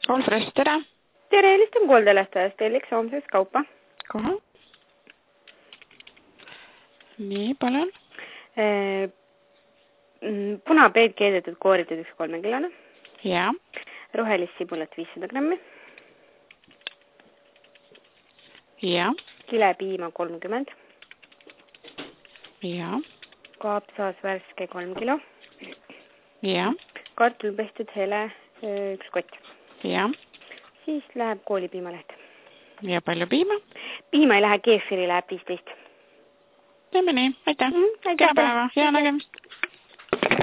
All Fresh, tere! Tere, helistan kooldelestajast, telliks homseks kaupa. Kohe. Nii, palun. Punapeed keedetud kooritud 1 3-kilane. Ja. Rohelist sibulat 500 grammi. Ja. Kilepiima 30. Ja. Kaapsaas värske 3 kilo. Ja. Kartul pestud hele 1 kott. Ja. Siis läheb koolipiimaleht. Ja palju piima? Piima ei lähe, keefiri läheb 15. Teeme nii, aitäh. Aitäh. Kena päeva, hea nägemist.